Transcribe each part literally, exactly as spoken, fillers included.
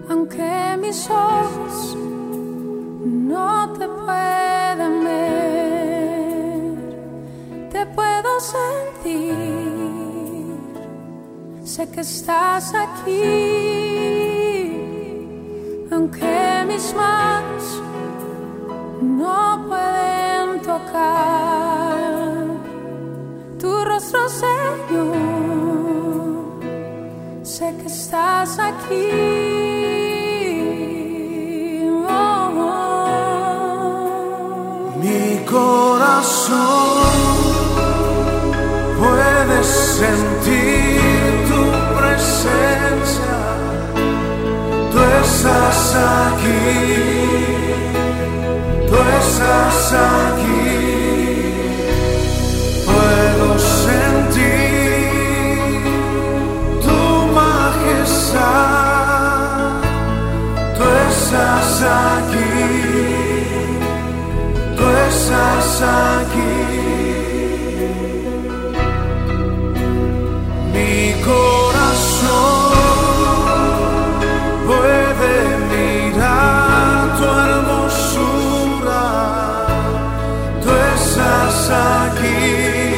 aunque mis ojos no te puedan ver, te puedo sentir, sé que estás aquí, aunque mis manos no pueden tocar tu rostro, Señor, sé que estás aquí. Mi corazón puede sentir tu presencia, tú estás aquí, tú estás aquí, puedo sentir tu majestad, tú estás aquí. Tú estás aquí. Mi corazón puede mirar tu hermosura. Tú estás aquí.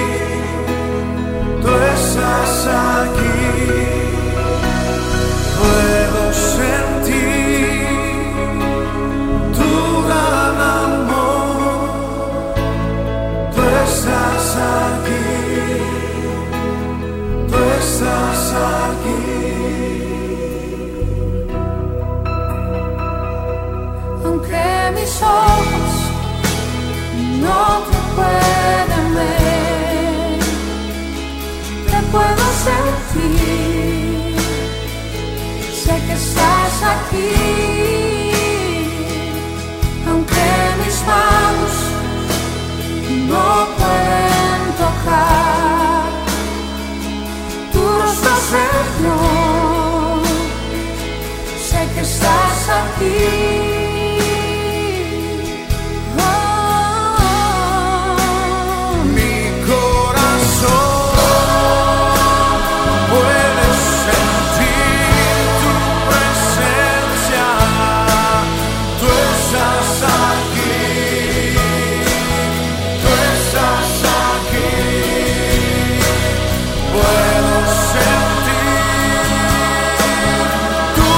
Tú estás aquí. Puedo sentir tu gran amor. Tú estás aquí, tú estás aquí. Aunque mis ojos no te pueden ver, te puedo sentir, sé que estás aquí, aunque mis manos no pueden tocar tu rostro, Señor, sé que estás aquí. Oh, mi corazón puede sentir tu presencia, tú estás aquí. Puedo sentir tu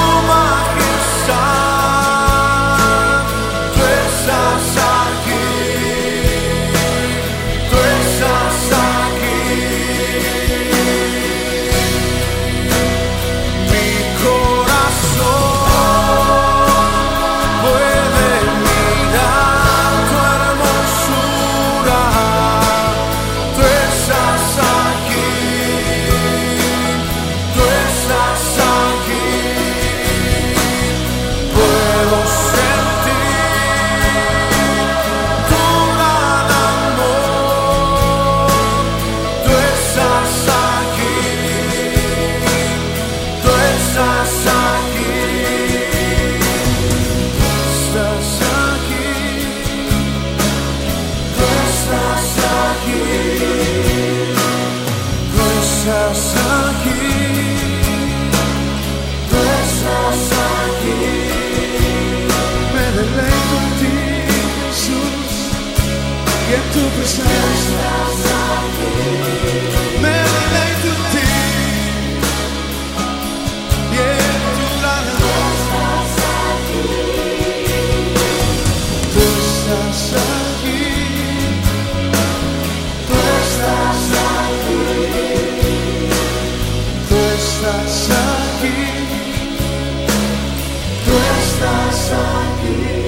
majestad, tú estás aquí, tú estás aquí. Mi corazón puede mirar tu hermosura, tú estás aquí. Tú estás aquí, puedo sentir tu gran amor. Tú estás aquí, tú estás aquí, estás aquí, tú estás aquí, tú estás aquí. Me deleito en ti, Jesús, y en tu presencia. Me deleito en ti, y en tu gran amor. Tú estás aquí, tú estás aquí, tú estás aquí. Tú estás aquí.